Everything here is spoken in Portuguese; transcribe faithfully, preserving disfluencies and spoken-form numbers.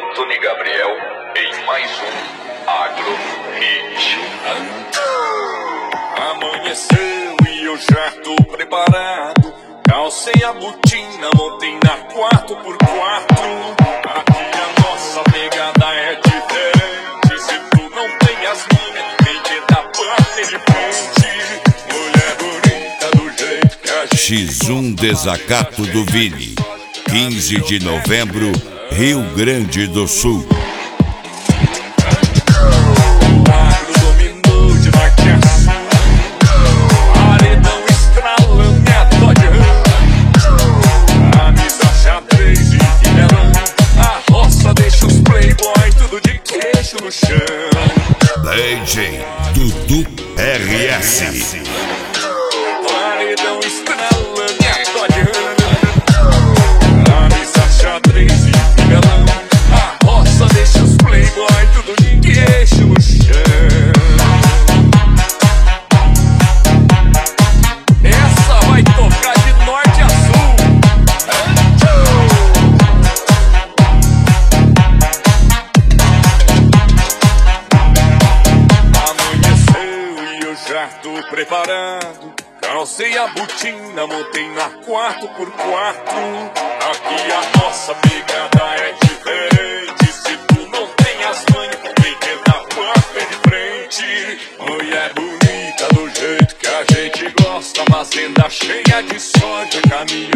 Anthony Gabriel em mais um Agro Hit. Amanheceu e eu já tô preparado. Calcei a botina, montei na quatro por quatro. Aqui a nossa pegada é diferente. Se tu não tem as manhas, tem que dar parte de frente. Mulher bonita do jeito que a gente X um Desacato do Vini, quinze de novembro, Rio Grande do Sul. O agro dominou de norte a sul. Paredão estralando e a Dodge Ram. Camisa xadrez e Ribeirão. A roça deixa os playboy tudo de queixo no chão. D J Dudu R S. Paredão estralando e a Dodge Ram. Camisa xadrez e Ribeirão. A roça deixa os playboy tudo de queixo no chão. Essa vai tocar de norte a sul. Amanheceu e eu já tô preparado. Calcei a botina, montei na quatro por quatro. Aqui a nossa pegada é diferente. Se tu não tem as manhas, tem que dar papo de frente. Mulher bonita do jeito que a gente gosta, fazenda cheia de sódio, caminho